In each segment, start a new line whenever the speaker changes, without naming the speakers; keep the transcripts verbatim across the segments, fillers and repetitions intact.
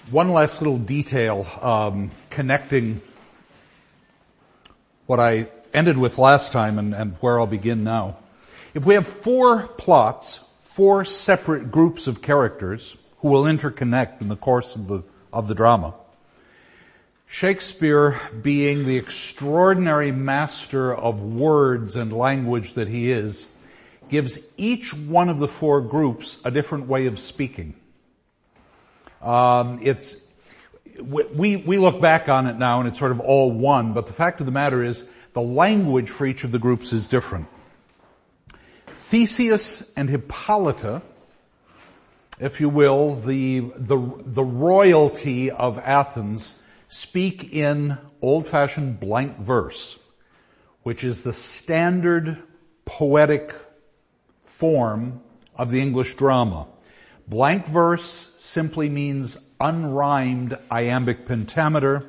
One last little detail um, connecting what I ended with last time and, and where I'll begin now. If we have four plots, four separate groups of characters who will interconnect in the course of the of the drama, Shakespeare, being the extraordinary master of words and language that he is, gives each one of the four groups a different way of speaking. Um, it's we we look back on it now and it's sort of all one, but the fact of the matter is the language for each of the groups is different. Theseus and Hippolyta, if you will, the the the royalty of Athens, speak in old-fashioned blank verse, which is the standard poetic form of the English drama. Blank verse simply means unrhymed iambic pentameter.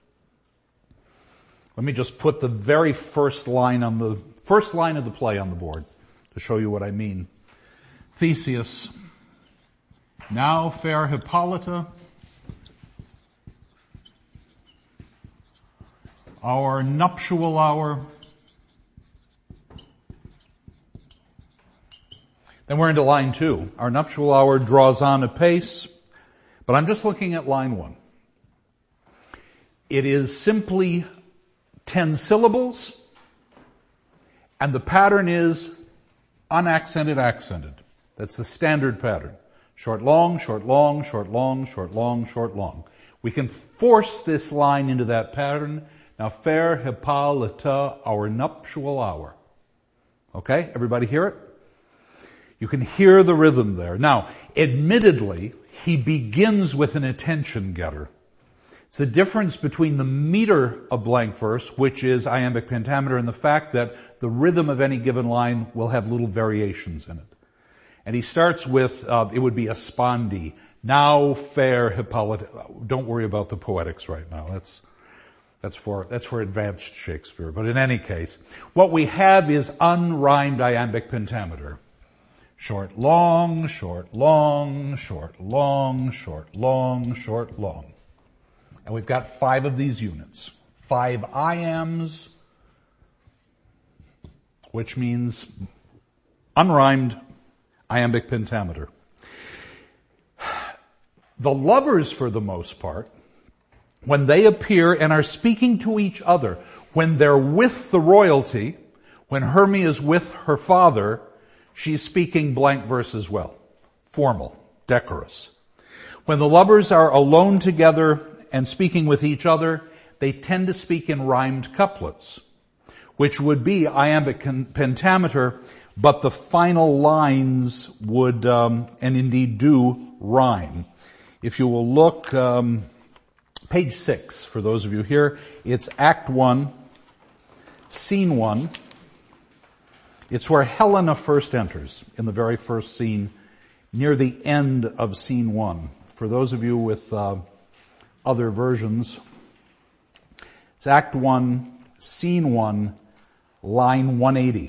Let me just put the very first line on the first line of the play on the board to show you what I mean. Theseus, now fair Hippolyta, our nuptial hour. Then we're into line two. Our nuptial hour draws on apace, but I'm just looking at line one. It is simply ten syllables, and the pattern is unaccented, accented. That's the standard pattern. Short, long, short, long, short, long, short, long, short, long. We can force this line into that pattern. Now, fair Hippolyta, our nuptial hour. Okay? Everybody hear it? You can hear the rhythm there. Now, admittedly, he begins with an attention getter. It's the difference between the meter of blank verse, which is iambic pentameter, and the fact that the rhythm of any given line will have little variations in it. And he starts with, uh, it would be a spondee. Now fair Hippolyta. Don't worry about the poetics right now. That's, that's for, that's for advanced Shakespeare. But in any case, what we have is unrhymed iambic pentameter. Short, long, short, long, short, long, short, long, short, long. And we've got five of these units. Five iambs, which means unrhymed iambic pentameter. The lovers, for the most part, when they appear and are speaking to each other, when they're with the royalty, when Hermia is with her father, she's speaking blank verse as well. Formal, decorous. When the lovers are alone together and speaking with each other, they tend to speak in rhymed couplets, which would be iambic pentameter, but the final lines would, um, and indeed do, rhyme. If you will look, um, page six, for those of you here, it's Act One, Scene One. It's where Helena first enters, in the very first scene, near the end of Scene One. For those of you with uh, other versions, it's Act One, Scene One, line one eighty.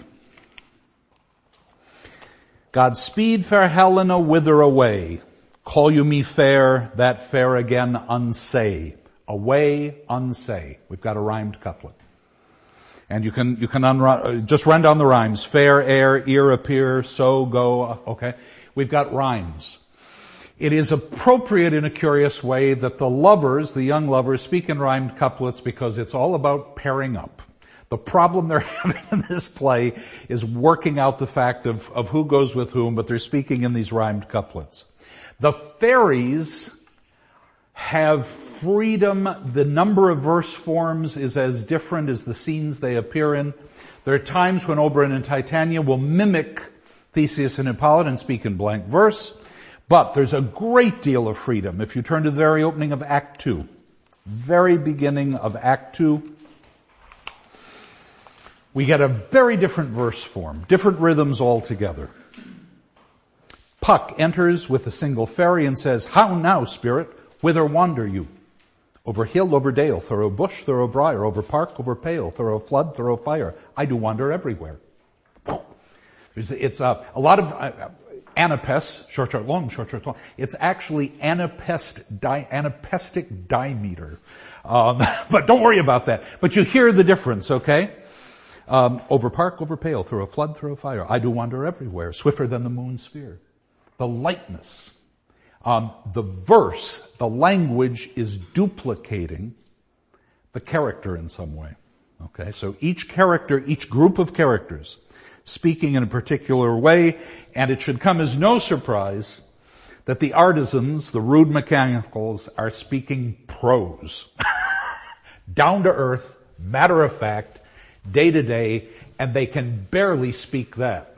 Godspeed, fair Helena, whither away? Call you me fair, that fair again unsay. Away, unsay. We've got a rhymed couplet. And you can, you can unrun, just run down the rhymes. Fair, air, ear, appear, so, go, okay? We've got rhymes. It is appropriate in a curious way that the lovers, the young lovers, speak in rhymed couplets because it's all about pairing up. The problem they're having in this play is working out the fact of, of who goes with whom, but they're speaking in these rhymed couplets. The fairies have freedom. The number of verse forms is as different as the scenes they appear in. There are times when Oberon and Titania will mimic Theseus and Hippolyta and speak in blank verse, but there's a great deal of freedom. If you turn to the very opening of Act Two, very beginning of Act Two, we get a very different verse form, different rhythms altogether. Puck enters with a single fairy and says, "How now, spirit? Whither wander you? Over hill, over dale, thorough bush, thorough briar, over park, over pale, thorough flood, thorough fire. I do wander everywhere." It's a, a lot of, anapest, short, short, long, short, short, long. It's actually anapest, di, anapestic dimeter. Um, but don't worry about that. But you hear the difference, okay? Um, over park, over pale, through a flood, through a fire. I do wander everywhere, swifter than the moon's sphere. The lightness. Um, the verse, the language is duplicating the character in some way. Okay, so each character, each group of characters speaking in a particular way, and it should come as no surprise that the artisans, the rude mechanicals, are speaking prose. Down to earth, matter of fact, day to day, and they can barely speak that.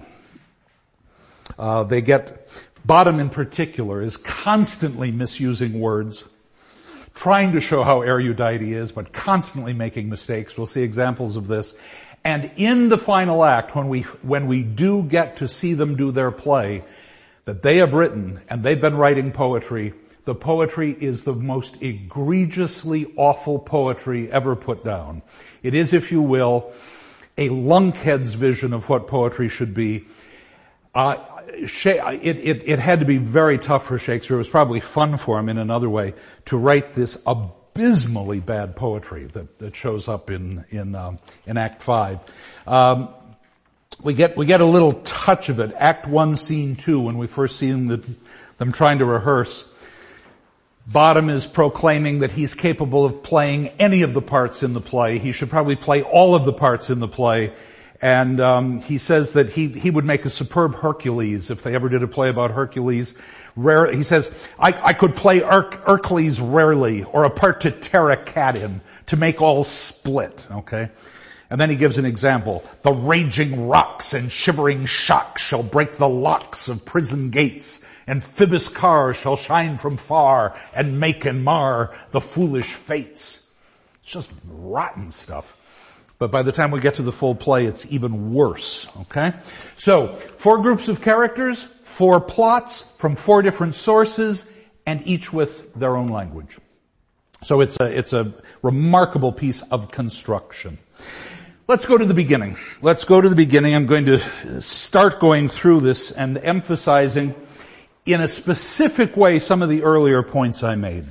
Uh, they get, Bottom in particular is constantly misusing words, trying to show how erudite he is, but constantly making mistakes. We'll see examples of this. And in the final act, when we, when we do get to see them do their play that they have written, and they've been writing poetry, the poetry is the most egregiously awful poetry ever put down. It is, if you will, a lunkhead's vision of what poetry should be. Uh, it, it, it had to be very tough for Shakespeare. It was probably fun for him in another way to write this abysmally bad poetry that, that shows up in in, um, in Act Five. Um, we get we get a little touch of it. Act One, Scene Two, when we first see them, the, them trying to rehearse. Bottom is proclaiming that he's capable of playing any of the parts in the play. He should probably play all of the parts in the play. And um, he says that he, he would make a superb Hercules if they ever did a play about Hercules. Rare, he says, I, I could play Her- Hercules rarely, or a part to tear a cat in, to make all split, okay? And then he gives an example. The raging rocks and shivering shocks shall break the locks of prison gates. Amphibious cars shall shine from far and make and mar the foolish fates. It's just rotten stuff. But by the time we get to the full play, it's even worse, okay? So, four groups of characters, four plots from four different sources, and each with their own language. So it's a, it's a remarkable piece of construction. Let's go to the beginning. Let's go to the beginning. I'm going to start going through this and emphasizing in a specific way some of the earlier points I made.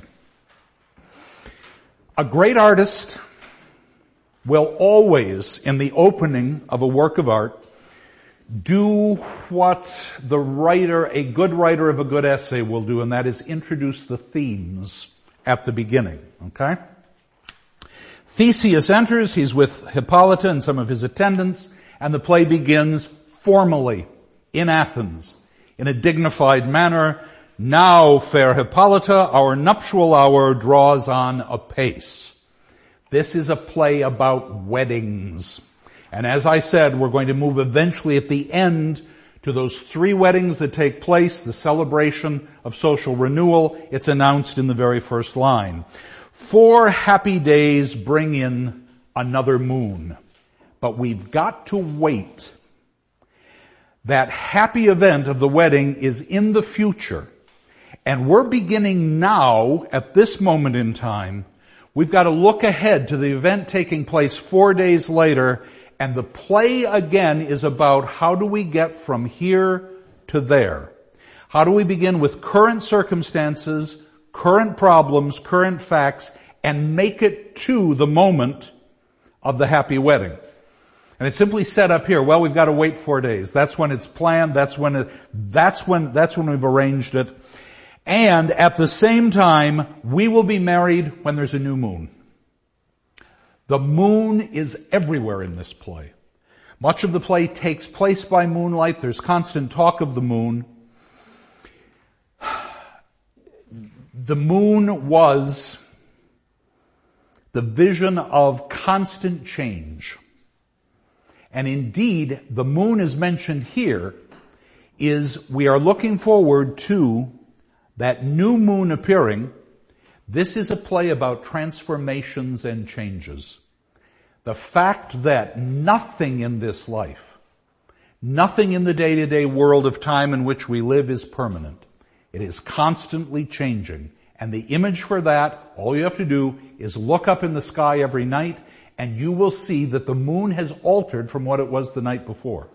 A great artist will always, in the opening of a work of art, do what the writer, a good writer of a good essay will do, and that is introduce the themes at the beginning, okay? Theseus enters, he's with Hippolyta and some of his attendants, and the play begins formally in Athens, in a dignified manner. Now, fair Hippolyta, our nuptial hour draws on apace. This is a play about weddings. And as I said, we're going to move eventually at the end to those three weddings that take place, the celebration of social renewal. It's announced in the very first line. Four happy days bring in another moon. But we've got to wait. That happy event of the wedding is in the future. And we're beginning now, at this moment in time. We've got to look ahead to the event taking place four days later, and the play again is about how do we get from here to there? How do we begin with current circumstances, current problems, current facts, and make it to the moment of the happy wedding? And it's simply set up here. Well, we've got to wait four days. That's when it's planned. That's when it, that's when, that's when we've arranged it. And at the same time, we will be married when there's a new moon. The moon is everywhere in this play. Much of the play takes place by moonlight. There's constant talk of the moon. The moon was the vision of constant change. And indeed, the moon is mentioned here is we are looking forward to that new moon appearing. This is a play about transformations and changes. The fact that nothing in this life, nothing in the day-to-day world of time in which we live is permanent. It is constantly changing. And the image for that, all you have to do is look up in the sky every night and you will see that the moon has altered from what it was the night before.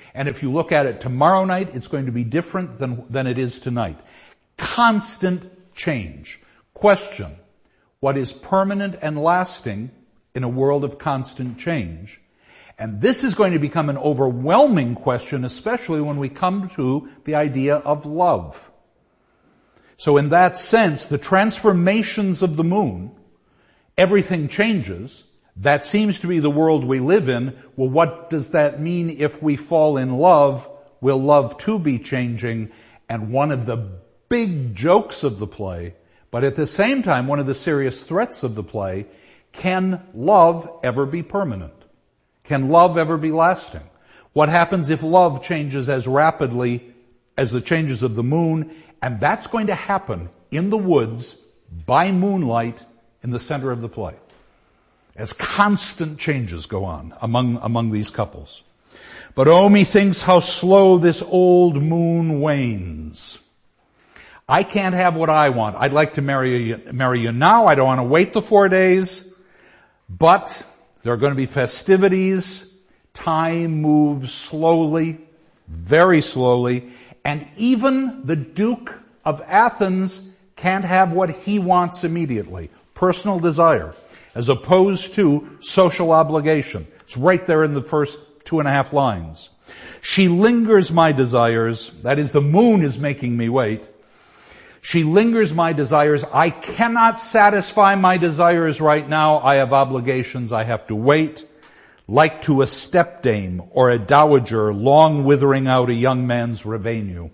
And if you look at it tomorrow night, it's going to be different than, than it is tonight. Constant change. Question: what is permanent and lasting in a world of constant change? And this is going to become an overwhelming question, especially when we come to the idea of love. So in that sense, the transformations of the moon, everything changes. That seems to be the world we live in. Well, what does that mean if we fall in love? Will love too be changing? And one of the big jokes of the play, but at the same time, one of the serious threats of the play, can love ever be permanent? Can love ever be lasting? What happens if love changes as rapidly as the changes of the moon? And that's going to happen in the woods by moonlight in the center of the play, as constant changes go on among, among these couples. But oh, methinks how slow this old moon wanes. I can't have what I want. I'd like to marry you, marry you now. I don't want to wait the four days. But there are going to be festivities. Time moves slowly, very slowly. And even the Duke of Athens can't have what he wants immediately. Personal desire, as opposed to social obligation. It's right there in the first two and a half lines. She lingers my desires. That is, the moon is making me wait. She lingers my desires. I cannot satisfy my desires right now. I have obligations. I have to wait. Like to a stepdame or a dowager long withering out a young man's revenue.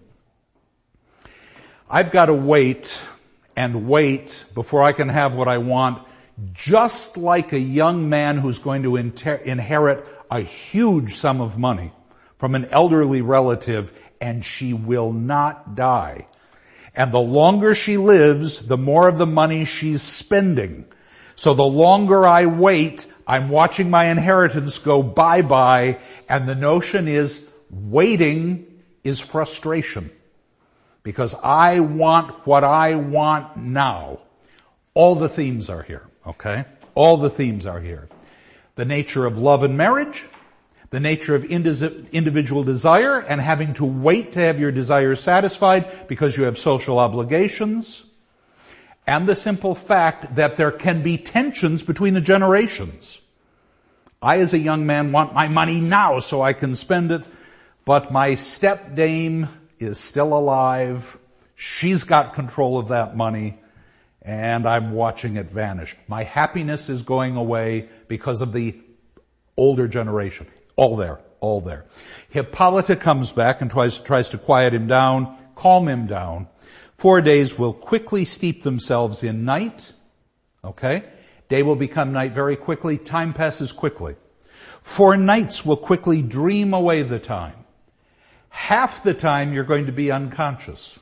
I've got to wait and wait before I can have what I want, just like a young man who's going to inter- inherit a huge sum of money from an elderly relative, and she will not die. And the longer she lives, the more of the money she's spending. So the longer I wait, I'm watching my inheritance go bye-bye, and the notion is waiting is frustration. Because I want what I want now. All the themes are here, okay? All the themes are here. The nature of love and marriage, the nature of individual desire and having to wait to have your desires satisfied because you have social obligations, and the simple fact that there can be tensions between the generations. I, as a young man, want my money now so I can spend it, but my stepdame is still alive. She's got control of that money, and I'm watching it vanish. My happiness is going away because of the older generation. All there, all there. Hippolyta comes back and tries, tries to quiet him down, calm him down. Four days will quickly steep themselves in night. Okay? Day will become night very quickly. Time passes quickly. Four nights will quickly dream away the time. Half the time you're going to be unconscious.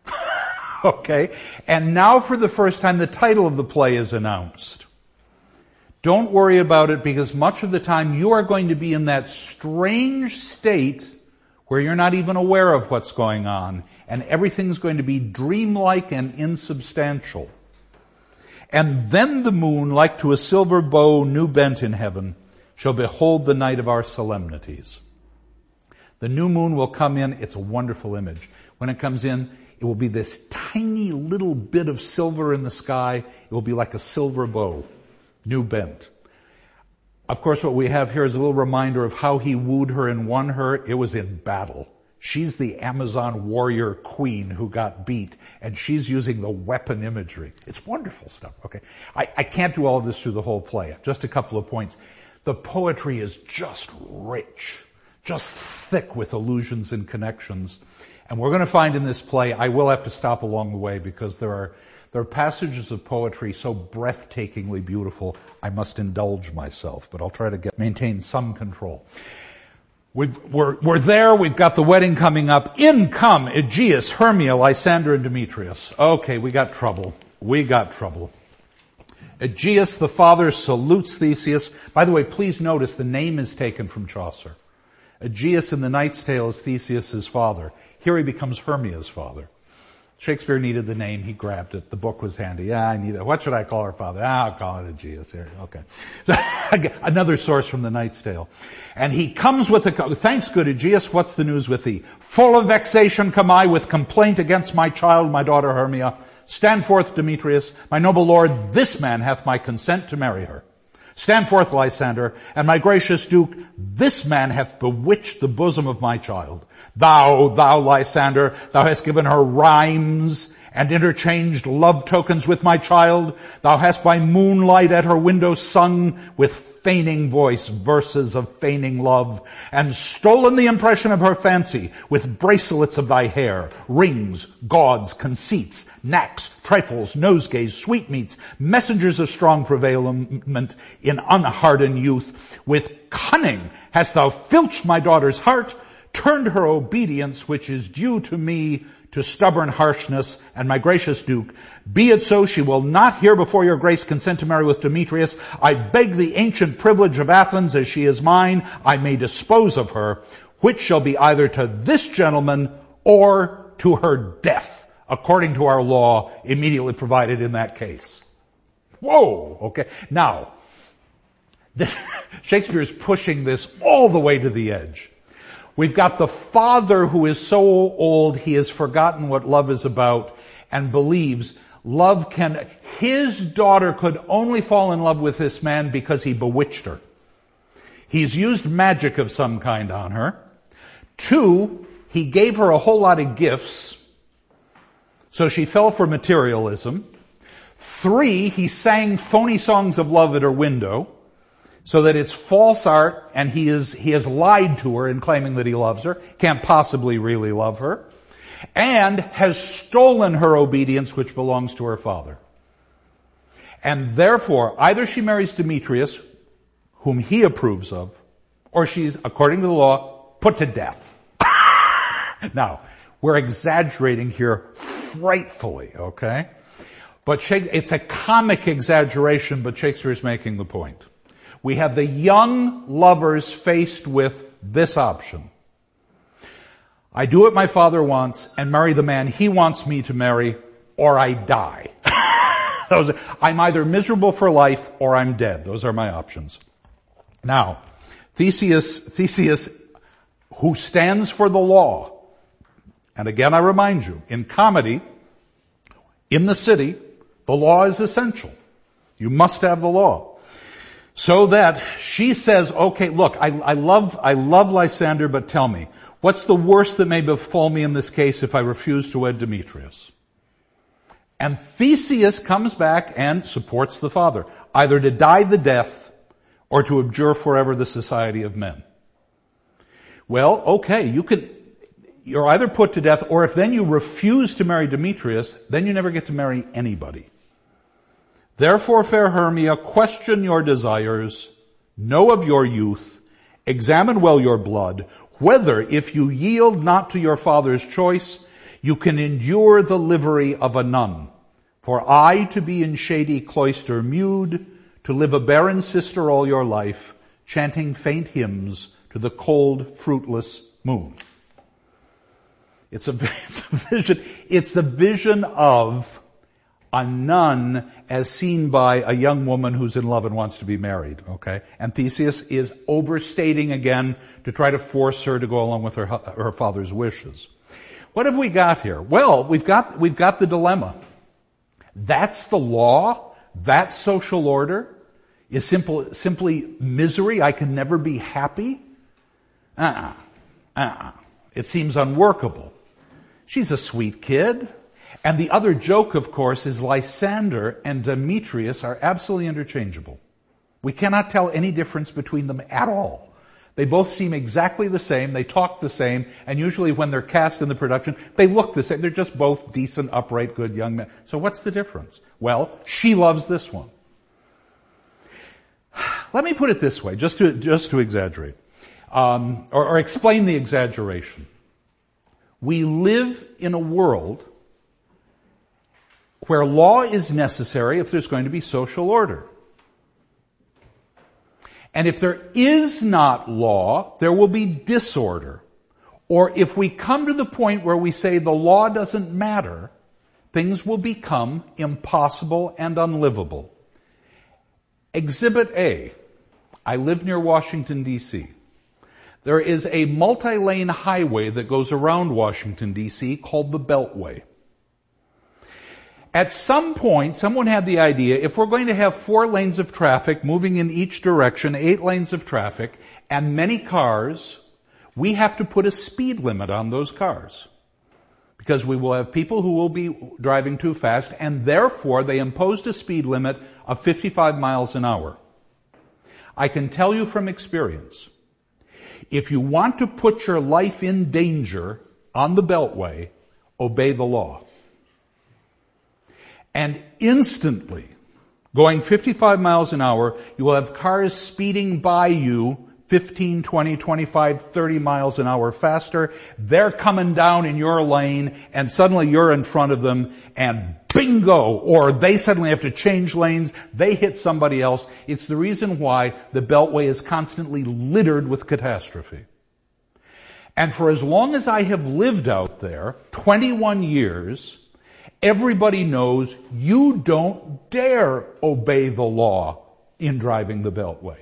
Okay? And now for the first time the title of the play is announced. Don't worry about it, because much of the time you are going to be in that strange state where you're not even aware of what's going on, and everything's going to be dreamlike and insubstantial. And then the moon, like to a silver bow new bent in heaven, shall behold the night of our solemnities. The new moon will come in. It's a wonderful image. When it comes in, it will be this tiny little bit of silver in the sky. It will be like a silver bow. New bent. Of course, what we have here is a little reminder of how he wooed her and won her. It was in battle. She's the Amazon warrior queen who got beat, and she's using the weapon imagery. It's wonderful stuff. Okay, I, I can't do all of this through the whole play. Just a couple of points. The poetry is just rich, just thick with allusions and connections. And we're going to find in this play, I will have to stop along the way because there are There are passages of poetry so breathtakingly beautiful, I must indulge myself, but I'll try to get, maintain some control. We've, we're, we're there, we've got the wedding coming up. In come Aegeus, Hermia, Lysander, and Demetrius. Okay, we got trouble. We got trouble. Aegeus, the father, salutes Theseus. By the way, please notice the name is taken from Chaucer. Aegeus in the Knight's Tale is Theseus' father. Here he becomes Hermia's father. Shakespeare needed the name. He grabbed it. The book was handy. Yeah, I need it. What should I call her father? Ah, I'll call it Aegeus here. Okay. So, another source from the Knight's Tale. And he comes with a, thanks good Aegeus, what's the news with thee? Full of vexation come I with complaint against my child, my daughter Hermia. Stand forth, Demetrius. My noble lord, this man hath my consent to marry her. Stand forth, Lysander, and my gracious Duke, this man hath bewitched the bosom of my child. Thou, thou, Lysander, thou hast given her rhymes and interchanged love tokens with my child. Thou hast by moonlight at her window sung with feigning voice verses of feigning love, and stolen the impression of her fancy with bracelets of thy hair, rings, gauds, conceits, knacks, trifles, nosegays, sweetmeats, messengers of strong prevailment in unhardened youth. With cunning hast thou filched my daughter's heart, turned her obedience, which is due to me, to stubborn harshness, and my gracious Duke, be it so, she will not here before your grace consent to marry with Demetrius. I beg the ancient privilege of Athens, as she is mine, I may dispose of her, which shall be either to this gentleman or to her death, according to our law immediately provided in that case. Whoa, okay. Now, this, Shakespeare's pushing this all the way to the edge. We've got the father who is so old he has forgotten what love is about and believes love can, his daughter could only fall in love with this man because he bewitched her. He's used magic of some kind on her. Two, he gave her a whole lot of gifts, so she fell for materialism. Three, he sang phony songs of love at her window, so that it's false art, and he is, he has lied to her in claiming that he loves her, can't possibly really love her, and has stolen her obedience, which belongs to her father. And therefore, either she marries Demetrius, whom he approves of, or she's, according to the law, put to death. Now, we're exaggerating here frightfully, okay? But it's a comic exaggeration, but Shakespeare's making the point. We have the young lovers faced with this option. I do what my father wants and marry the man he wants me to marry, or I die. Those are, I'm either miserable for life or I'm dead. Those are my options. Now, Theseus, Theseus, who stands for the law, and again I remind you, in comedy, in the city, the law is essential. You must have the law. So that she says, okay, look, I, I love, I love Lysander, but tell me, what's the worst that may befall me in this case if I refuse to wed Demetrius? And Theseus comes back and supports the father, either to die the death or to abjure forever the society of men. Well, okay, you could, you're either put to death, or if then you refuse to marry Demetrius, then you never get to marry anybody. Therefore, fair Hermia, question your desires, know of your youth, examine well your blood, whether, if you yield not to your father's choice, you can endure the livery of a nun. For I to be in shady cloister mewed, to live a barren sister all your life, chanting faint hymns to the cold, fruitless moon. It's a, it's a vision, it's the vision of a nun as seen by a young woman who's in love and wants to be married, okay? And Theseus is overstating again to try to force her to go along with her, her father's wishes. What have we got here? Well, we've got, we've got the dilemma. That's the law. That's social order. Is simple, simply misery. I can never be happy. Uh-uh. Uh-uh. It seems unworkable. She's a sweet kid. And the other joke, of course, is Lysander and Demetrius are absolutely interchangeable. We cannot tell any difference between them at all. They both seem exactly the same, they talk the same, and usually when they're cast in the production, they look the same. They're just both decent, upright, good young men. So what's the difference? Well, she loves this one. Let me put it this way, just to, just to exaggerate, um, or, or explain the exaggeration. We live in a world where law is necessary if there's going to be social order. And if there is not law, there will be disorder. Or if we come to the point where we say the law doesn't matter, things will become impossible and unlivable. Exhibit A. I live near Washington, D C There is a multi-lane highway that goes around Washington, D C called the Beltway. At some point, someone had the idea, if we're going to have four lanes of traffic moving in each direction, eight lanes of traffic, and many cars, we have to put a speed limit on those cars. Because we will have people who will be driving too fast, and therefore they imposed a speed limit of fifty-five miles an hour. I can tell you from experience, if you want to put your life in danger on the Beltway, obey the law. And instantly, going fifty-five miles an hour, you will have cars speeding by you fifteen, twenty, twenty-five, thirty miles an hour faster. They're coming down in your lane, and suddenly you're in front of them, and bingo! Or they suddenly have to change lanes. They hit somebody else. It's the reason why the Beltway is constantly littered with catastrophe. And for as long as I have lived out there, twenty-one years, everybody knows you don't dare obey the law in driving the Beltway.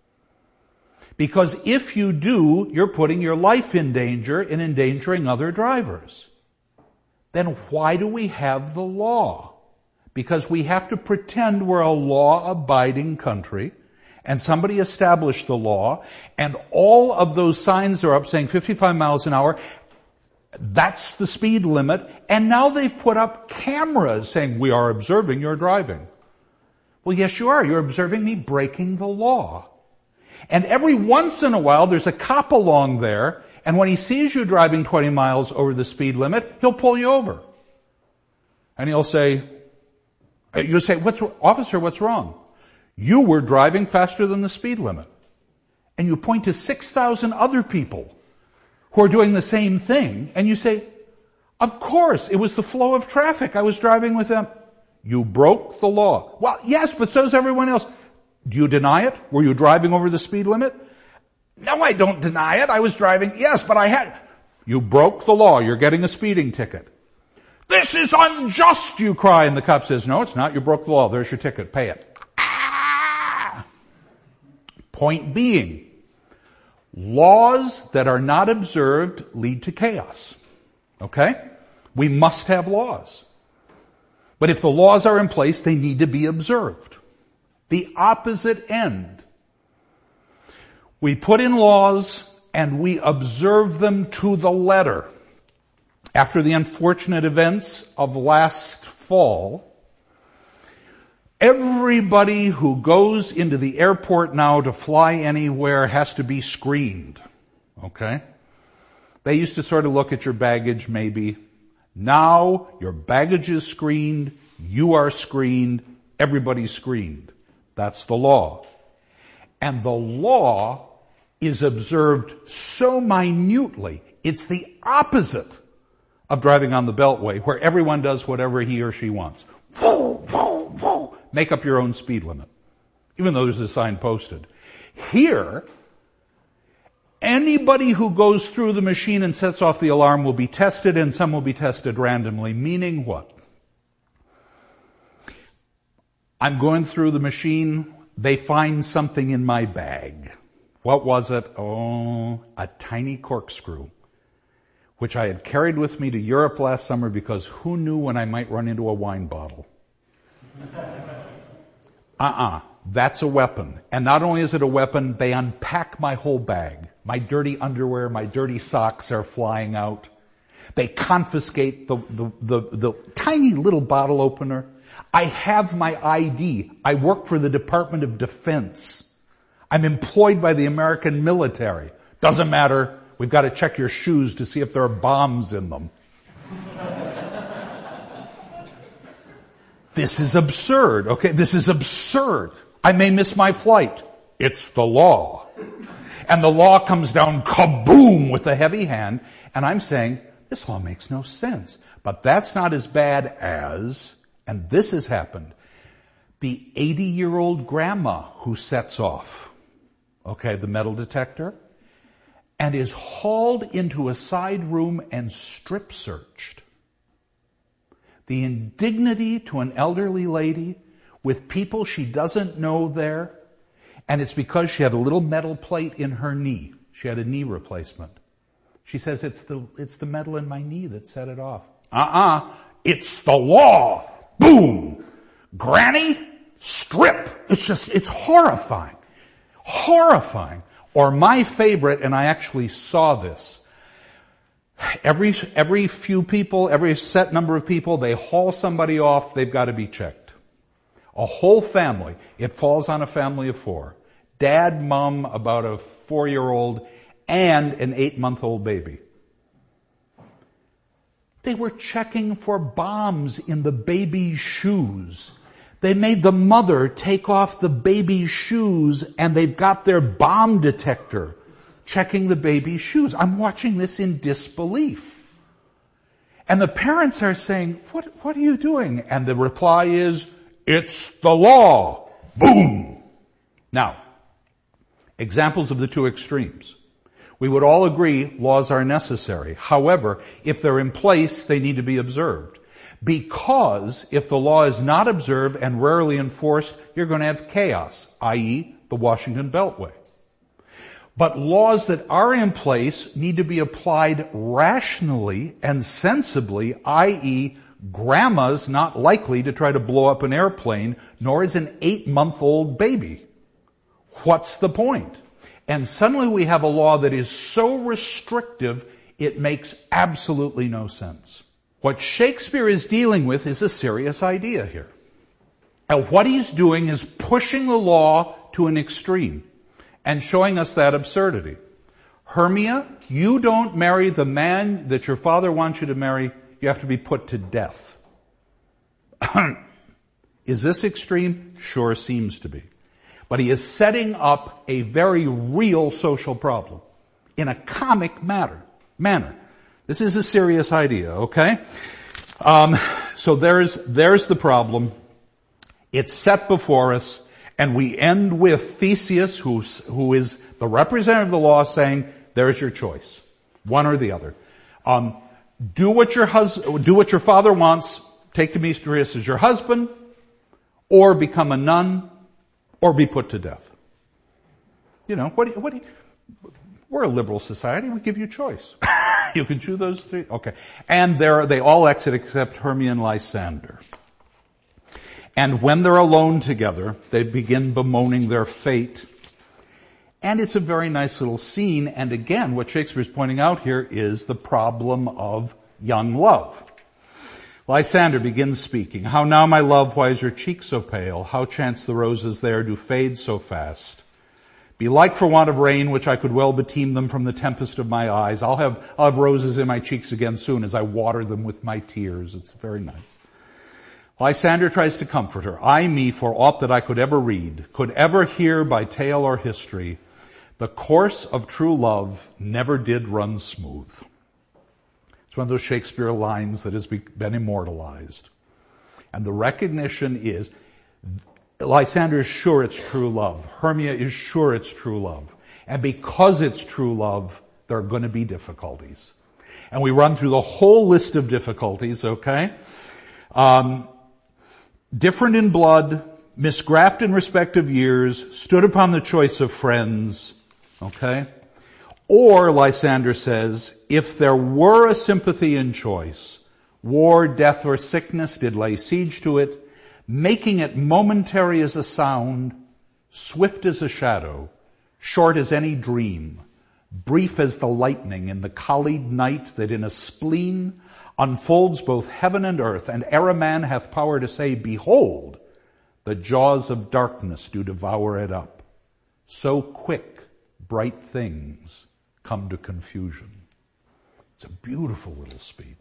Because if you do, you're putting your life in danger and endangering other drivers. Then why do we have the law? Because we have to pretend we're a law-abiding country, and somebody established the law, and all of those signs are up saying fifty-five miles an hour. That's the speed limit. And now they've put up cameras saying, we are observing your driving. Well, yes, you are. You're observing me breaking the law. And every once in a while, there's a cop along there, and when he sees you driving twenty miles over the speed limit, he'll pull you over. And he'll say, you'll say, what's, officer, what's wrong? You were driving faster than the speed limit. And you point to six thousand other people who are doing the same thing, and you say, of course, it was the flow of traffic. I was driving with them. You broke the law. Well, yes, but so's everyone else. Do you deny it? Were you driving over the speed limit? No, I don't deny it. I was driving. Yes, but I had. You broke the law. You're getting a speeding ticket. This is unjust, you cry, and the cop says, no, it's not. You broke the law. There's your ticket. Pay it. Ah! Point being, laws that are not observed lead to chaos. Okay? We must have laws. But if the laws are in place, they need to be observed. The opposite end. We put in laws and we observe them to the letter. After the unfortunate events of last fall, everybody who goes into the airport now to fly anywhere has to be screened. Okay? They used to sort of look at your baggage maybe. Now your baggage is screened, you are screened, everybody's screened. That's the law. And the law is observed so minutely. It's the opposite of driving on the Beltway, where everyone does whatever he or she wants. Make up your own speed limit, even though there's a sign posted. Here, anybody who goes through the machine and sets off the alarm will be tested, and some will be tested randomly, meaning what? I'm going through the machine, they find something in my bag. What was it? Oh, a tiny corkscrew, which I had carried with me to Europe last summer because who knew when I might run into a wine bottle? Uh-uh. That's a weapon. And not only is it a weapon, they unpack my whole bag. My dirty underwear, my dirty socks are flying out. They confiscate the, the, the, the tiny little bottle opener. I have my I D. I work for the Department of Defense. I'm employed by the American military. Doesn't matter. We've got to check your shoes to see if there are bombs in them. This is absurd, okay? This is absurd. I may miss my flight. It's the law. And the law comes down kaboom with a heavy hand. And I'm saying, this law makes no sense. But that's not as bad as, and this has happened, the eighty-year-old grandma who sets off, okay, the metal detector, and is hauled into a side room and strip searched. The indignity to an elderly lady with people she doesn't know there, and it's because she had a little metal plate in her knee. She had a knee replacement. She says, it's the, it's the metal in my knee that set it off. Uh-uh. It's the law. Boom. Granny, strip. It's just, it's horrifying. Horrifying. Or my favorite, and I actually saw this. Every, every few people, every set number of people, they haul somebody off, they've got to be checked. A whole family. It falls on a family of four. Dad, mom, about a four-year-old, and an eight-month-old baby. They were checking for bombs in the baby's shoes. They made the mother take off the baby's shoes, and they've got their bomb detector checking the baby's shoes. I'm watching this in disbelief. And the parents are saying, what, what are you doing? And the reply is, it's the law. Boom. Now, examples of the two extremes. We would all agree laws are necessary. However, if they're in place, they need to be observed. Because if the law is not observed and rarely enforced, you're going to have chaos, that is the Washington Beltway. But laws that are in place need to be applied rationally and sensibly, that is grandma's not likely to try to blow up an airplane, nor is an eight-month-old baby. What's the point? And suddenly we have a law that is so restrictive, it makes absolutely no sense. What Shakespeare is dealing with is a serious idea here. And what he's doing is pushing the law to an extreme and showing us that absurdity. Hermia, you don't marry the man that your father wants you to marry, you have to be put to death. Is this extreme? Sure seems to be. But he is setting up a very real social problem in a comic matter, manner. This is a serious idea, okay? Um, so there's, there's the problem. It's set before us, and we end with Theseus, who's, who is the representative of the law, saying, there's your choice. One or the other. Um, do what your hus- do what your father wants, take Demetrius as your husband, or become a nun, or be put to death. You know, what do you, what do you, we're a liberal society, we give you choice. You can choose those three? Okay. And there, they all exit except Hermia and Lysander. And when they're alone together, they begin bemoaning their fate. And it's a very nice little scene. And again, what Shakespeare's pointing out here is the problem of young love. Lysander begins speaking. How now, my love, why is your cheek so pale? How chance the roses there do fade so fast? Belike for want of rain, which I could well beteem them from the tempest of my eyes. I'll have, I'll have roses in my cheeks again soon as I water them with my tears. It's very nice. Lysander tries to comfort her. I me, for aught that I could ever read, could ever hear by tale or history, the course of true love never did run smooth. It's one of those Shakespeare lines that has been immortalized. And the recognition is, Lysander is sure it's true love. Hermia is sure it's true love. And because it's true love, there are going to be difficulties. And we run through the whole list of difficulties, okay? Um, different in blood, misgraft in respective years, stood upon the choice of friends, okay? Or, Lysander says, if there were a sympathy in choice, war, death, or sickness did lay siege to it, making it momentary as a sound, swift as a shadow, short as any dream, brief as the lightning in the collied night that in a spleen unfolds both heaven and earth, and ere a man hath power to say, behold, the jaws of darkness do devour it up. So quick, bright things come to confusion. It's a beautiful little speech.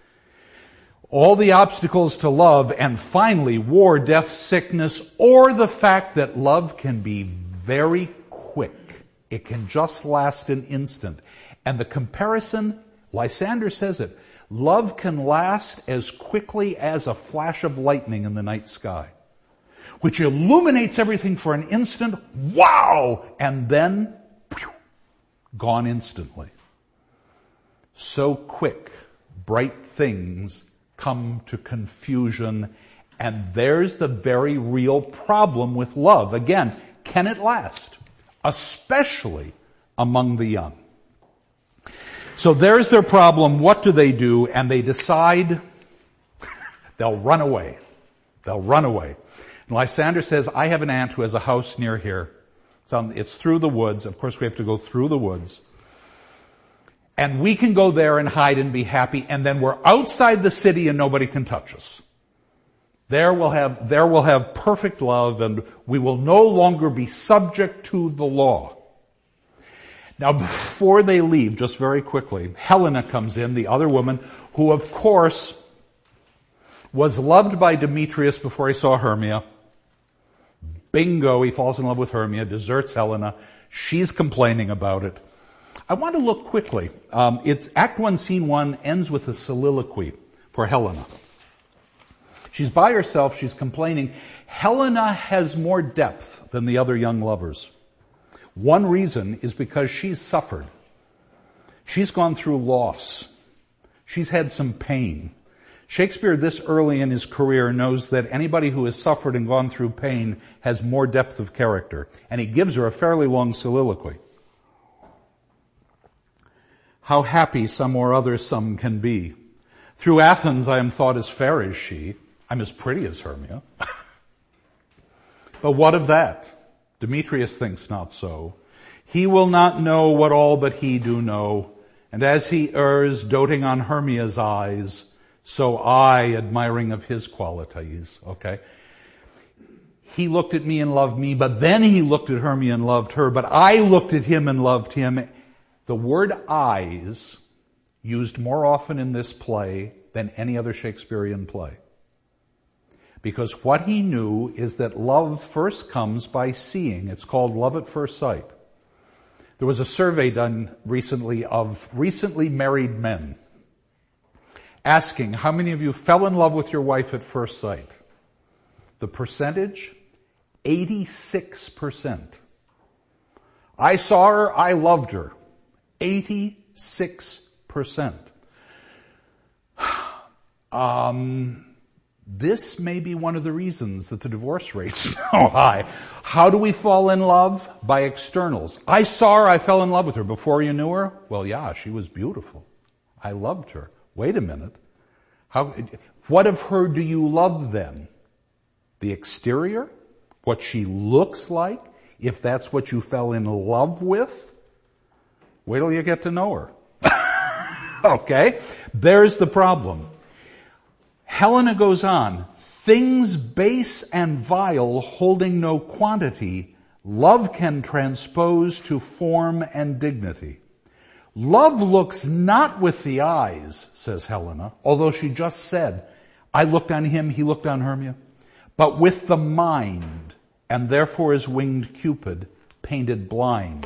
All the obstacles to love, and finally war, death, sickness, or the fact that love can be very quick. It can just last an instant. And the comparison, Lysander says it, love can last as quickly as a flash of lightning in the night sky, which illuminates everything for an instant, wow, and then phew, gone instantly. So quick, bright things come to confusion. And there's the very real problem with love. Again, can it last? Especially among the young. So there's their problem. What do they do? And they decide they'll run away. They'll run away. And Lysander says, I have an aunt who has a house near here. It's, on, it's through the woods. Of course, we have to go through the woods. And we can go there and hide and be happy. And then we're outside the city and nobody can touch us. There we'll have, there we'll have perfect love and we will no longer be subject to the law. Now, before they leave, just very quickly, Helena comes in, the other woman, who, of course, was loved by Demetrius before he saw Hermia. Bingo, he falls in love with Hermia, deserts Helena. She's complaining about it. I want to look quickly. Um, it's Act one, Scene one ends with a soliloquy for Helena. She's by herself, she's complaining. Helena has more depth than the other young lovers. One reason is because she's suffered. She's gone through loss. She's had some pain. Shakespeare, this early in his career, knows that anybody who has suffered and gone through pain has more depth of character. And he gives her a fairly long soliloquy. How happy some or other some can be. Through Athens I am thought as fair as she. I'm as pretty as Hermia. But what of that? Demetrius thinks not so. He will not know what all but he do know. And as he errs, doting on Hermia's eyes, so I, admiring of his qualities. Okay? He looked at me and loved me, but then he looked at Hermia and loved her, but I looked at him and loved him. The word eyes, used more often in this play than any other Shakespearean play. Because what he knew is that love first comes by seeing. It's called love at first sight. There was a survey done recently of recently married men, asking how many of you fell in love with your wife at first sight. The percentage? eighty-six percent. I saw her, I loved her. eighty-six percent. Um... This may be one of the reasons that the divorce rate's so high. How do we fall in love? By externals. I saw her, I fell in love with her. Before you knew her? Well, yeah, she was beautiful. I loved her. Wait a minute. How, what of her do you love then? The exterior? What she looks like? If that's what you fell in love with? Wait till you get to know her. Okay? There's the problem. Helena goes on, things base and vile holding no quantity, love can transpose to form and dignity. Love looks not with the eyes, says Helena, although she just said, I looked on him, he looked on Hermia, but with the mind, and therefore is winged Cupid, painted blind.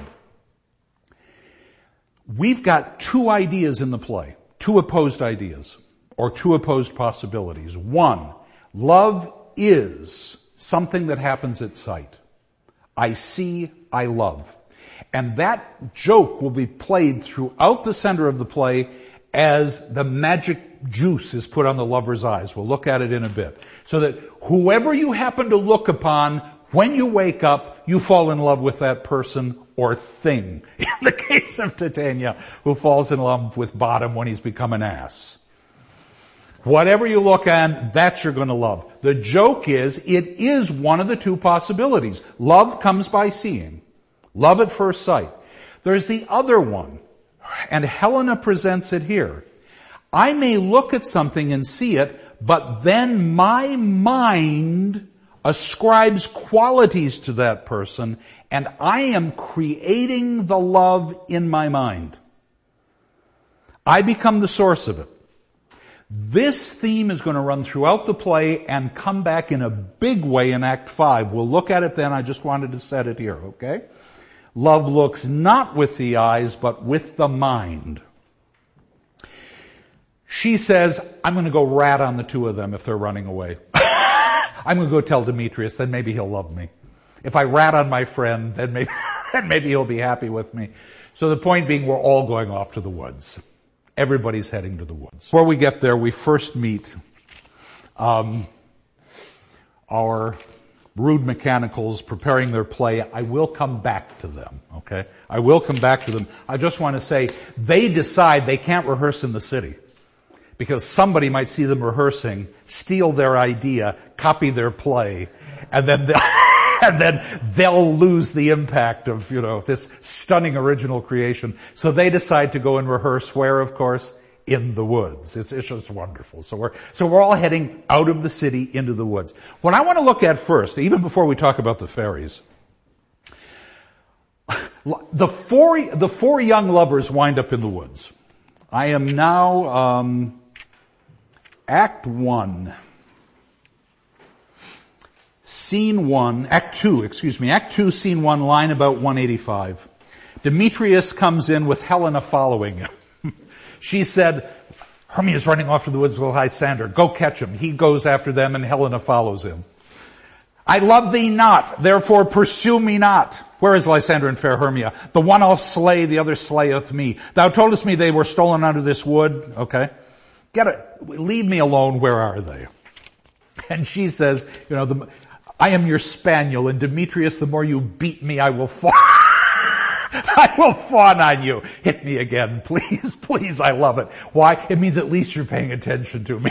We've got two ideas in the play, two opposed ideas. Or two opposed possibilities. One, love is something that happens at sight. I see, I love. And that joke will be played throughout the center of the play as the magic juice is put on the lover's eyes. We'll look at it in a bit. So that whoever you happen to look upon, when you wake up, you fall in love with that person or thing. In the case of Titania, who falls in love with Bottom when he's become an ass. Whatever you look at, that you're going to love. The joke is, it is one of the two possibilities. Love comes by seeing. Love at first sight. There's the other one, and Helena presents it here. I may look at something and see it, but then my mind ascribes qualities to that person, and I am creating the love in my mind. I become the source of it. This theme is going to run throughout the play and come back in a big way in Act five. We'll look at it then. I just wanted to set it here, okay? Love looks not with the eyes, but with the mind. She says, I'm going to go rat on the two of them if they're running away. I'm going to go tell Demetrius, then maybe he'll love me. If I rat on my friend, then maybe, then maybe he'll be happy with me. So the point being, we're all going off to the woods. Everybody's heading to the woods. Before we get there, we first meet um, our rude mechanicals preparing their play. I will come back to them, okay? I will come back to them. I just want to say, they decide they can't rehearse in the city because somebody might see them rehearsing, steal their idea, copy their play, and then they'll, and then they'll lose the impact of, you know, this stunning original creation. So they decide to go and rehearse where, of course? In the woods. It's, it's just wonderful. So we're, so we're all heading out of the city into the woods. What I want to look at first, even before we talk about the fairies, the four, the four young lovers wind up in the woods. I am now, um, Act one. Scene one, Act two, excuse me, Act two, Scene one, line about one eighty-five. Demetrius comes in with Helena following him. She said, Hermia's running off to the woods with Lysander. Go catch him. He goes after them and Helena follows him. I love thee not, therefore pursue me not. Where is Lysander and fair Hermia? The one I'll slay, the other slayeth me. Thou toldest me they were stolen out of this wood. Okay. Get it. Leave me alone. Where are they? And she says, you know, the, I am your spaniel, and Demetrius, the more you beat me, I will fall. I will fawn on you. Hit me again, please, please. I love it. Why? It means at least you're paying attention to me.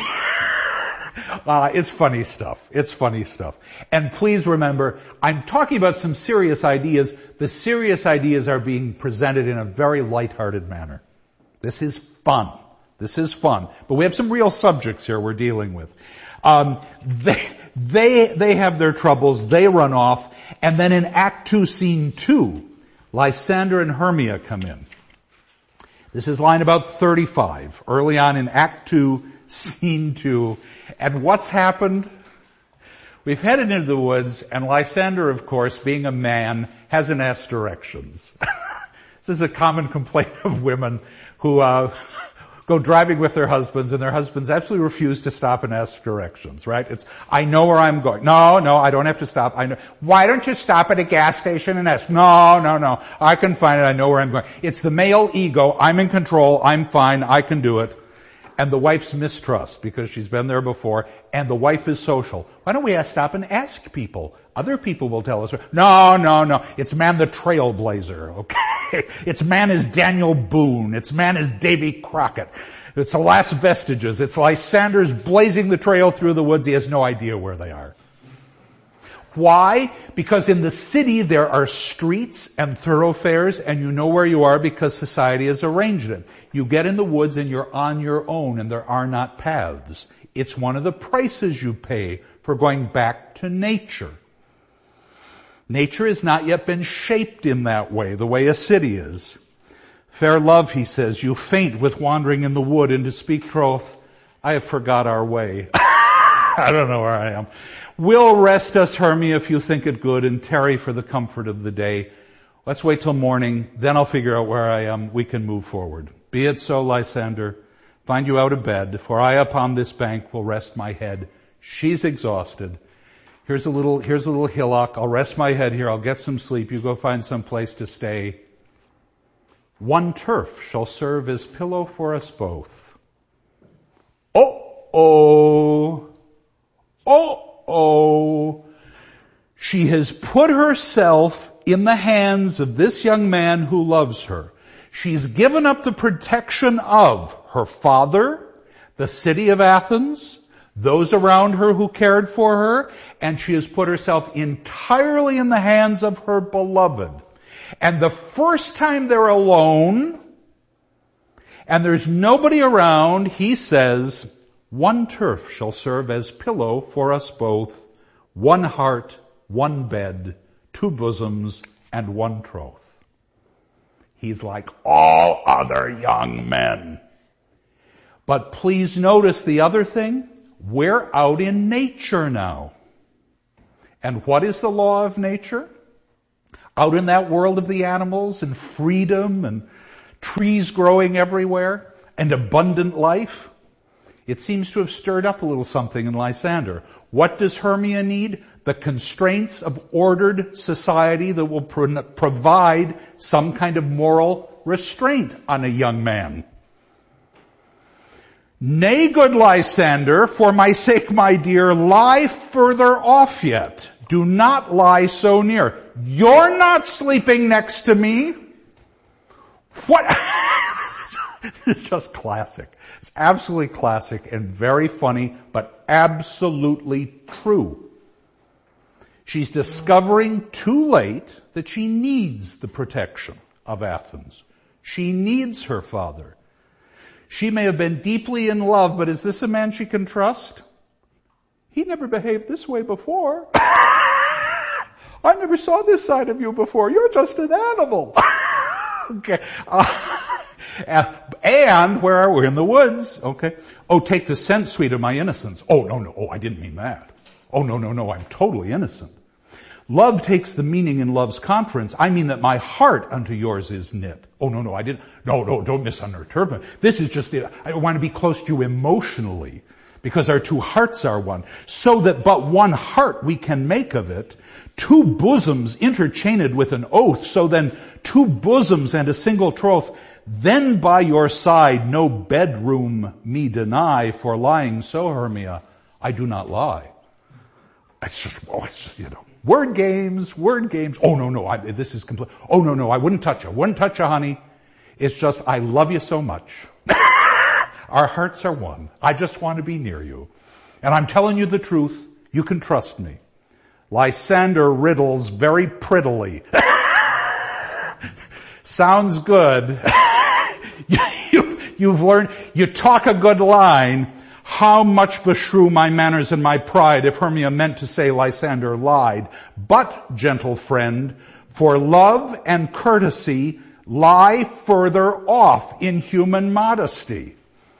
uh, it's funny stuff. It's funny stuff. And please remember, I'm talking about some serious ideas. The serious ideas are being presented in a very lighthearted manner. This is fun. This is fun. But we have some real subjects here we're dealing with. Um, they, they, they have their troubles. They run off. And then in Act two, Scene two, Lysander and Hermia come in. This is line about thirty-five, early on in Act two, Scene two. And what's happened? We've headed into the woods, and Lysander, of course, being a man, hasn't asked directions. This is a common complaint of women who uh go driving with their husbands, and their husbands absolutely refuse to stop and ask directions, right? It's, I know where I'm going. No, no, I don't have to stop. I know. Why don't you stop at a gas station and ask? No, no, no. I can find it. I know where I'm going. It's the male ego. I'm in control. I'm fine. I can do it. And the wife's mistrust, because she's been there before, and the wife is social. Why don't we stop and ask people? Other people will tell us. No, no, no. It's man the trailblazer, okay? It's man is Daniel Boone. It's man is Davy Crockett. It's the last vestiges. It's Lysander's blazing the trail through the woods. He has no idea where they are. Why? Because in the city there are streets and thoroughfares, and you know where you are because society has arranged it. You get in the woods and you're on your own, and there are not paths. It's one of the prices you pay for going back to nature. Nature has not yet been shaped in that way, the way a city is. Fair love, he says, you faint with wandering in the wood, and to speak troth, I have forgot our way. I don't know where I am. Will rest us, Hermia, if you think it good, and tarry for the comfort of the day. Let's wait till morning, then I'll figure out where I am. We can move forward. Be it so, Lysander. Find you out of bed, for I upon this bank will rest my head. She's exhausted. Here's a little, here's a little hillock. I'll rest my head here. I'll get some sleep. You go find some place to stay. One turf shall serve as pillow for us both. Oh, oh, oh. Oh, she has put herself in the hands of this young man who loves her. She's given up the protection of her father, the city of Athens, those around her who cared for her, and she has put herself entirely in the hands of her beloved. And the first time they're alone, and there's nobody around, he says, one turf shall serve as pillow for us both, one heart, one bed, two bosoms, and one troth. He's like all other young men. But please notice the other thing. We're out in nature now. And what is the law of nature? Out in that world of the animals and freedom and trees growing everywhere and abundant life. It seems to have stirred up a little something in Lysander. What does Hermia need? The constraints of ordered society that will pro- provide some kind of moral restraint on a young man. Nay, good Lysander, for my sake, my dear, lie further off yet. Do not lie so near. You're not sleeping next to me. What? This is just classic. It's absolutely classic and very funny, but absolutely true. She's discovering too late that she needs the protection of Athens. She needs her father. She may have been deeply in love, but is this a man she can trust? He never behaved this way before. I never saw this side of you before. You're just an animal. Okay. Uh, and where are we? In the woods. Okay. Oh, take the scent, sweet, of my innocence. Oh, no, no. Oh, I didn't mean that. Oh, no, no, no. I'm totally innocent. Love takes the meaning in love's conference. I mean that my heart unto yours is knit. Oh, no, no, I didn't. No, no, don't misunderstand. This is just, I want to be close to you emotionally because our two hearts are one. So that but one heart we can make of it, two bosoms interchained with an oath. So then two bosoms and a single troth. Then by your side no bedroom me deny, for lying so, Hermia, I do not lie. It's just, oh, it's just, you know. Word games, word games. Oh, no, no, I, this is complete. Oh, no, no, I wouldn't touch you. Wouldn't touch you, honey. It's just, I love you so much. Our hearts are one. I just want to be near you. And I'm telling you the truth. You can trust me. Lysander riddles very prettily. Sounds good. you, you've learned, you talk a good line. How much beshrew my manners and my pride if Hermia meant to say Lysander lied. But, gentle friend, for love and courtesy lie further off in human modesty.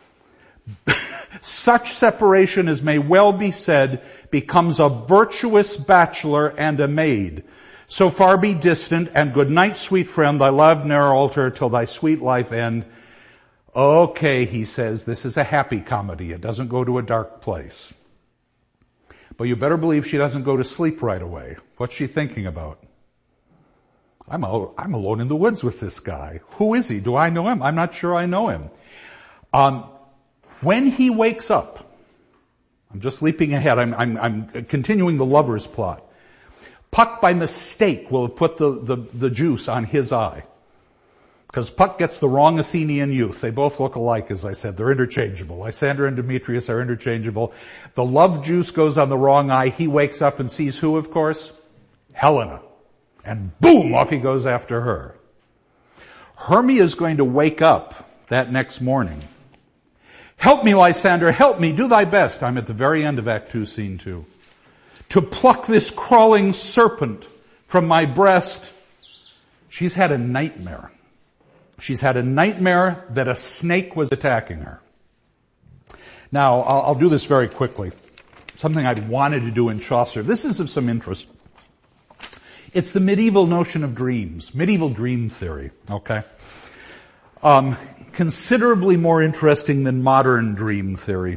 Such separation as may well be said becomes a virtuous bachelor and a maid. So far be distant, and good night, sweet friend, thy love ne'er alter till thy sweet life end. Okay, he says, this is a happy comedy. It doesn't go to a dark place. But you better believe she doesn't go to sleep right away. What's she thinking about? I'm, al- I'm alone in the woods with this guy. Who is he? Do I know him? I'm not sure I know him. Um, when he wakes up, I'm just leaping ahead. I'm, I'm, I'm continuing the lover's plot. Puck by mistake will have put the, the, the juice on his eye. Because Puck gets the wrong Athenian youth. They both look alike, as I said. They're interchangeable. Lysander and Demetrius are interchangeable. The love juice goes on the wrong eye. He wakes up and sees who, of course? Helena. And boom, off he goes after her. Hermia is going to wake up that next morning. Help me, Lysander, help me, do thy best. I'm at the very end of Act two, Scene two. To pluck this crawling serpent from my breast. She's had a nightmare. She's had a nightmare that a snake was attacking her. Now, I'll, I'll do this very quickly. Something I'd wanted to do in Chaucer. This is of some interest. It's the medieval notion of dreams, medieval dream theory, okay? Um, considerably more interesting than modern dream theory.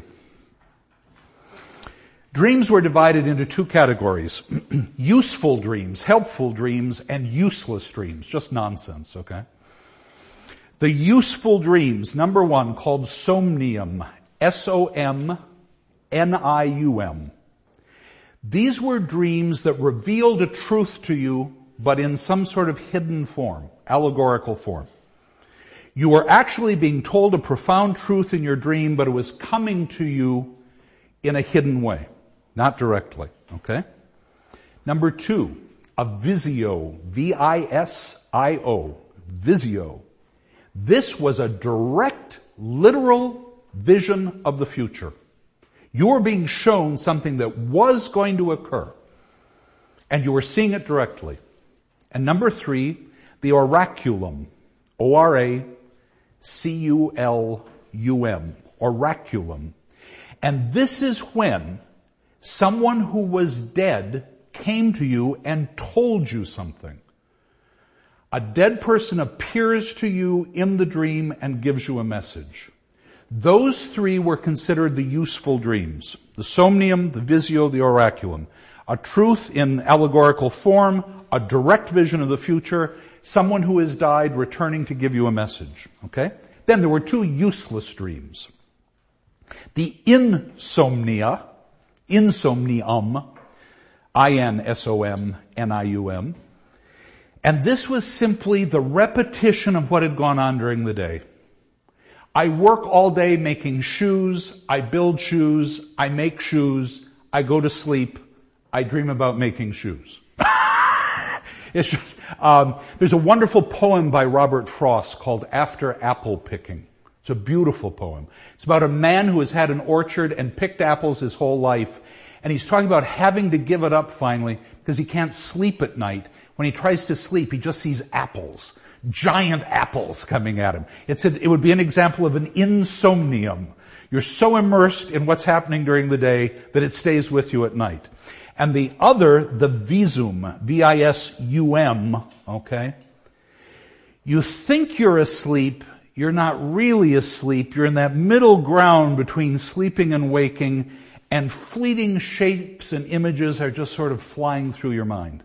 Dreams were divided into two categories. Useful dreams, helpful dreams, and useless dreams, just nonsense, okay? The useful dreams, number one, called somnium, S O M N I U M. These were dreams that revealed a truth to you, but in some sort of hidden form, allegorical form. You were actually being told a profound truth in your dream, but it was coming to you in a hidden way, not directly, okay? Number two, a visio, V I S I O, visio. This was a direct, literal vision of the future. You were being shown something that was going to occur, and you were seeing it directly. And number three, the oraculum, O R A C U L U M, oraculum. And this is when someone who was dead came to you and told you something. A dead person appears to you in the dream and gives you a message. Those three were considered the useful dreams. The somnium, the visio, the oraculum. A truth in allegorical form, a direct vision of the future, someone who has died returning to give you a message. Okay? Then there were two useless dreams. The insomnia, insomnium, I N S O M N I U M, and this was simply the repetition of what had gone on during the day. I work all day making shoes, I build shoes, I make shoes, I go to sleep, I dream about making shoes. It's just, um, there's a wonderful poem by Robert Frost called After Apple Picking. It's a beautiful poem. It's about a man who has had an orchard and picked apples his whole life, and he's talking about having to give it up finally because he can't sleep at night. When he tries to sleep, he just sees apples, giant apples coming at him. It's a, it would be an example of an insomnium. You're so immersed in what's happening during the day that it stays with you at night. And the other, the visum, V I S U M, okay? You think you're asleep, you're not really asleep, you're in that middle ground between sleeping and waking, and fleeting shapes and images are just sort of flying through your mind.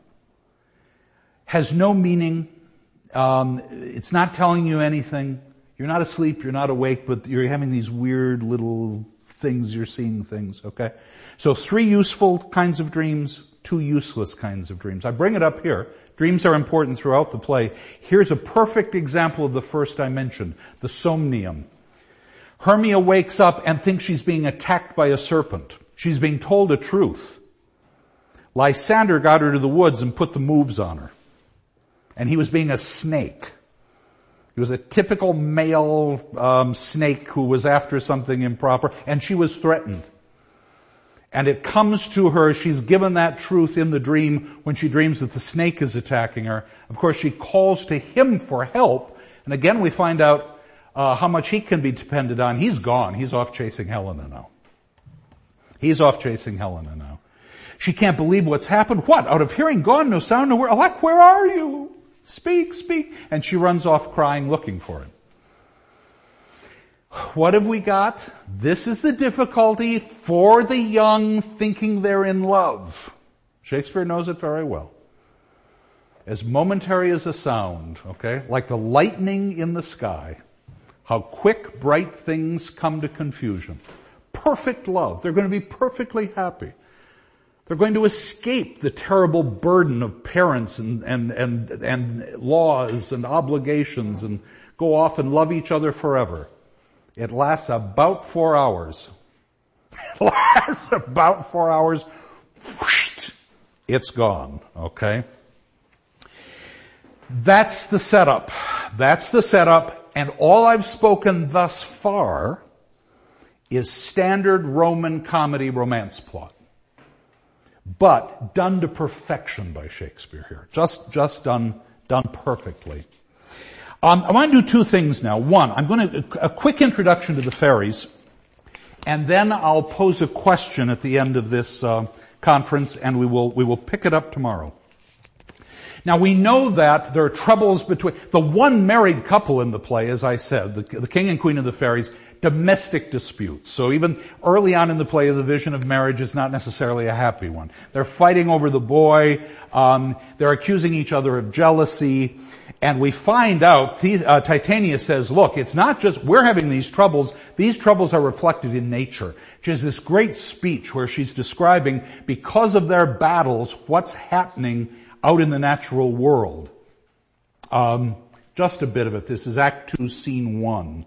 Has no meaning, um, it's not telling you anything, you're not asleep, you're not awake, but you're having these weird little things, you're seeing things, okay? So three useful kinds of dreams, two useless kinds of dreams. I bring it up here. Dreams are important throughout the play. Here's a perfect example of the first I mentioned, the somnium. Hermia wakes up and thinks she's being attacked by a serpent. She's being told a truth. Lysander got her to the woods and put the moves on her. And he was being a snake. He was a typical male um, snake who was after something improper, and she was threatened. And it comes to her, she's given that truth in the dream when she dreams that the snake is attacking her. Of course, she calls to him for help, and again we find out uh, how much he can be depended on. He's gone. He's off chasing Helena now. He's off chasing Helena now. She can't believe what's happened. What? Out of hearing, gone, no sound, no word. Alack, where are you? Speak, speak. And she runs off crying, looking for him. What have we got? This is the difficulty for the young thinking they're in love. Shakespeare knows it very well. As momentary as a sound, okay? Like the lightning in the sky. How quick, bright things come to confusion. Perfect love. They're going to be perfectly happy. They're going to escape the terrible burden of parents and, and, and, and laws and obligations and go off and love each other forever. It lasts about four hours. It lasts about four hours. Whoosh, it's gone, okay? That's the setup. That's the setup. And all I've spoken thus far is standard Roman comedy romance plot. But done to perfection by Shakespeare here. Just, just done, done perfectly. Um, I want to do two things now. One, I'm going to, a quick introduction to the fairies, and then I'll pose a question at the end of this uh, conference, and we will, we will pick it up tomorrow. Now we know that there are troubles between, the one married couple in the play, as I said, the, the king and queen of the fairies, domestic disputes. So even early on in the play, the vision of marriage is not necessarily a happy one. They're fighting over the boy, um, they're accusing each other of jealousy, and we find out, uh, Titania says, look, it's not just we're having these troubles, these troubles are reflected in nature. She has this great speech where she's describing, because of their battles, what's happening out in the natural world. Um, just a bit of it. This is Act two, Scene one.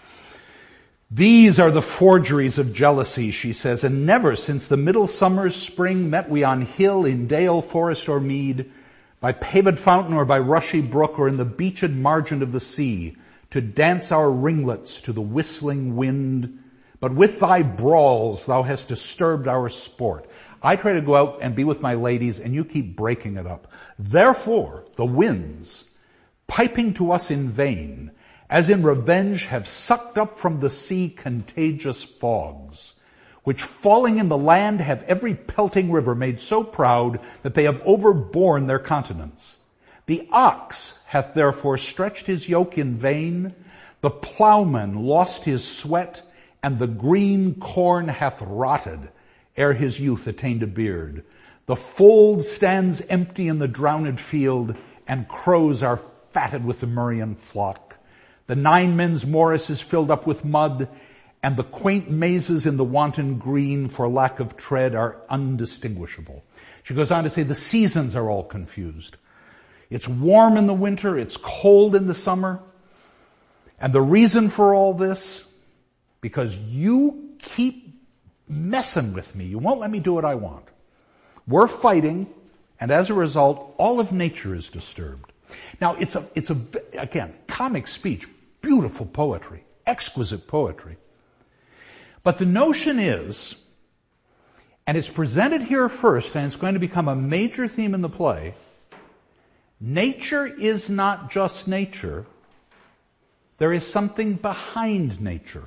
These are the forgeries of jealousy, she says, and never since the middle summer's spring met we on hill, in dale, forest, or mead, by paved fountain or by rushy brook, or in the beached margin of the sea, to dance our ringlets to the whistling wind. But with thy brawls thou hast disturbed our sport. I try to go out and be with my ladies, and you keep breaking it up. Therefore the winds, piping to us in vain, as in revenge have sucked up from the sea contagious fogs, which falling in the land have every pelting river made so proud that they have overborne their continents. The ox hath therefore stretched his yoke in vain, the plowman lost his sweat, and the green corn hath rotted ere his youth attained a beard. The fold stands empty in the drowned field, and crows are fatted with the murrian flock. The nine men's morris is filled up with mud, and the quaint mazes in the wanton green for lack of tread are undistinguishable. She goes on to say the seasons are all confused. It's warm in the winter, it's cold in the summer. And the reason for all this, because you keep messing with me. You won't let me do what I want. We're fighting, and as a result, all of nature is disturbed. Now, it's a, it's a, again, comic speech, beautiful poetry, exquisite poetry. But the notion is, and it's presented here first, and it's going to become a major theme in the play, nature is not just nature. There is something behind nature.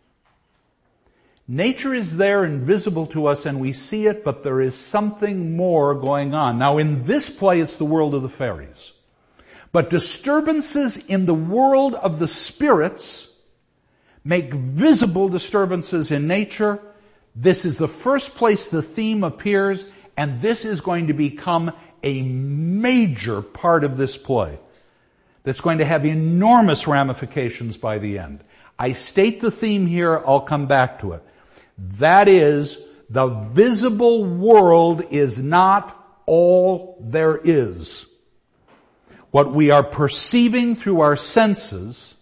Nature is there and visible to us and we see it, but there is something more going on. Now in this play it's the world of the fairies. But disturbances in the world of the spirits make visible disturbances in nature. This is the first place the theme appears, and this is going to become a major part of this play that's going to have enormous ramifications by the end. I state the theme here, I'll come back to it. That is, the visible world is not all there is. What we are perceiving through our senses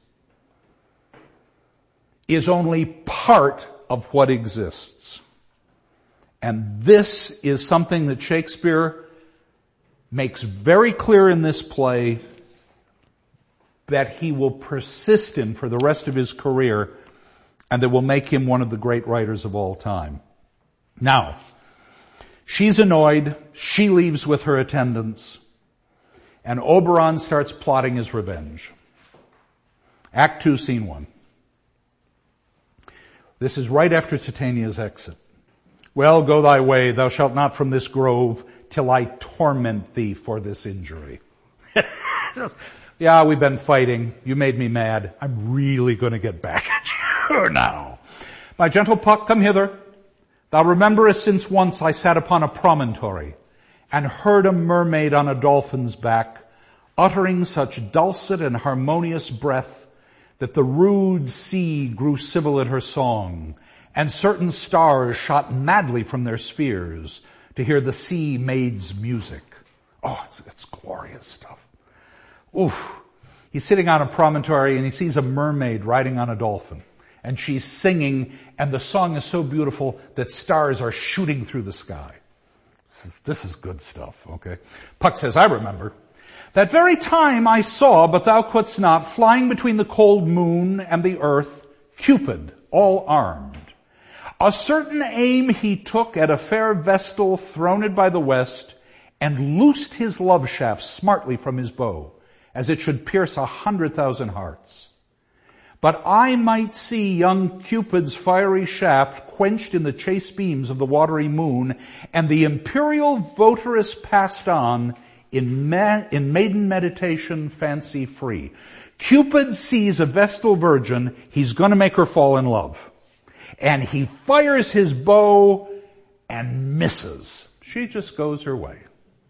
is only part of what exists. And this is something that Shakespeare makes very clear in this play that he will persist in for the rest of his career, and that will make him one of the great writers of all time. Now, she's annoyed, she leaves with her attendants, and Oberon starts plotting his revenge. Act two, scene one. This is right after Titania's exit. Well, go thy way, thou shalt not from this grove, till I torment thee for this injury. Just, yeah, we've been fighting. You made me mad. I'm really going to get back at you now. My gentle Puck, come hither. Thou rememberest since once I sat upon a promontory and heard a mermaid on a dolphin's back, uttering such dulcet and harmonious breath that the rude sea grew civil at her song, and certain stars shot madly from their spheres to hear the sea maid's music. Oh, it's, it's glorious stuff. Oof. He's sitting on a promontory and he sees a mermaid riding on a dolphin. And she's singing, and the song is so beautiful that stars are shooting through the sky. This is, this is good stuff, okay? Puck says, I remember. That very time I saw, but thou couldst not, flying between the cold moon and the earth, Cupid, all armed. A certain aim he took at a fair vestal throned by the west, and loosed his love shaft smartly from his bow, as it should pierce a hundred thousand hearts. But I might see young Cupid's fiery shaft quenched in the chaste beams of the watery moon, and the imperial votaress passed on in, ma- in maiden meditation fancy free. Cupid sees a vestal virgin, he's going to make her fall in love. And he fires his bow and misses. She just goes her way.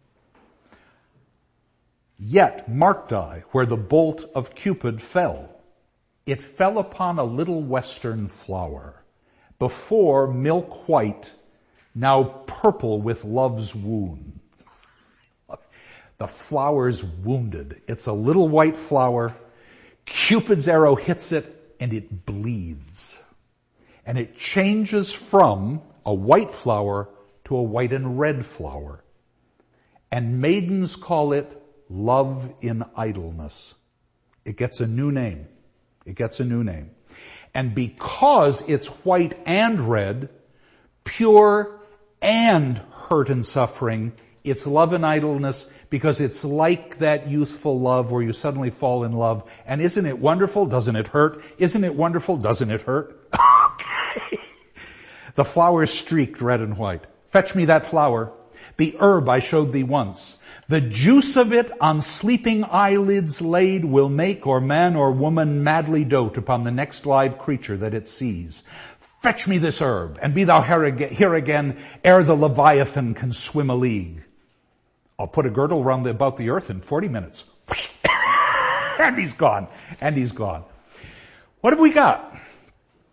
Yet marked I where the bolt of Cupid fell. It fell upon a little western flower, before milk white, now purple with love's wound. The flower's wounded. It's a little white flower. Cupid's arrow hits it and it bleeds. And it changes from a white flower to a white and red flower. And maidens call it love in idleness. It gets a new name. It gets a new name. And because it's white and red, pure and hurt and suffering, it's love in idleness, because it's like that youthful love where you suddenly fall in love. And isn't it wonderful? Doesn't it hurt? Isn't it wonderful? Doesn't it hurt? Okay. The flower is streaked red and white. Fetch me that flower. The herb I showed thee once. The juice of it on sleeping eyelids laid will make or man or woman madly dote upon the next live creature that it sees. Fetch me this herb, and be thou here again ere the Leviathan can swim a league. I'll put a girdle round the, about the earth in forty minutes. And he's gone. And he's gone. What have we got?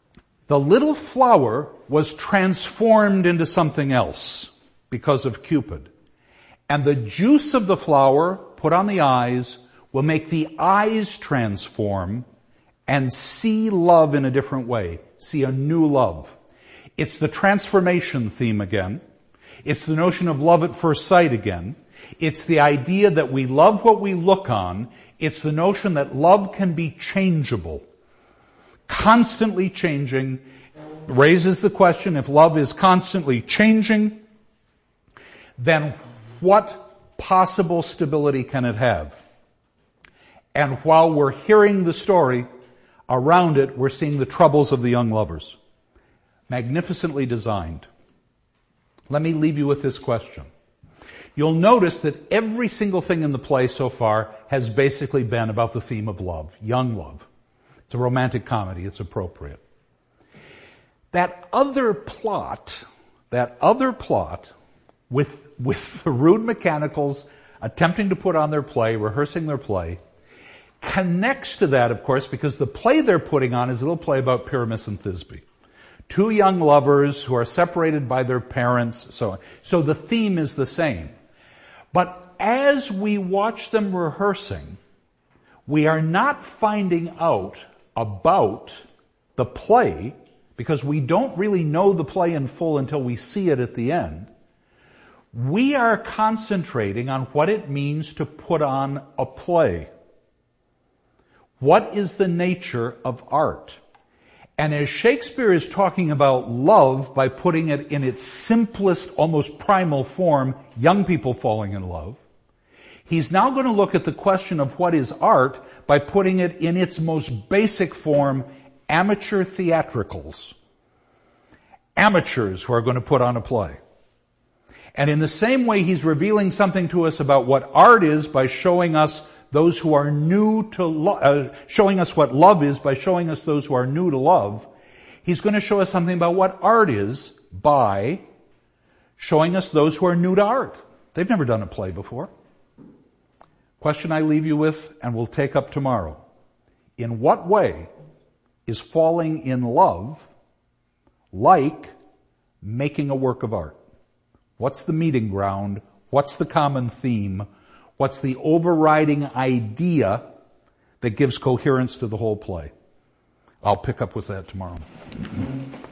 The little flower was transformed into something else because of Cupid. And the juice of the flower put on the eyes will make the eyes transform and see love in a different way, see a new love. It's the transformation theme again. It's the notion of love at first sight again. It's the idea that we love what we look on. It's the notion that love can be changeable, constantly changing. Raises the question, if love is constantly changing, then what possible stability can it have? And while we're hearing the story, around it we're seeing the troubles of the young lovers. Magnificently designed. Let me leave you with this question. You'll notice that every single thing in the play so far has basically been about the theme of love, young love. It's a romantic comedy, it's appropriate. That other plot, that other plot with, with the rude mechanicals attempting to put on their play, rehearsing their play, connects to that, of course, because the play they're putting on is a little play about Pyramus and Thisbe. Two young lovers who are separated by their parents, so on. So the theme is the same. But as we watch them rehearsing, we are not finding out about the play, because we don't really know the play in full until we see it at the end. We are concentrating on what it means to put on a play. What is the nature of art? And as Shakespeare is talking about love by putting it in its simplest, almost primal form, young people falling in love, he's now going to look at the question of what is art by putting it in its most basic form, amateur theatricals. Amateurs who are going to put on a play. And in the same way, he's revealing something to us about what art is by showing us those who are new to lo- uh, showing us what love is by showing us those who are new to love. He's going to show us something about what art is by showing us those who are new to art. They've never done a play before. Question I leave you with and we'll take up tomorrow. In what way is falling in love like making a work of art? What's the meeting ground? What's the common theme? What's the overriding idea that gives coherence to the whole play? I'll pick up with that tomorrow.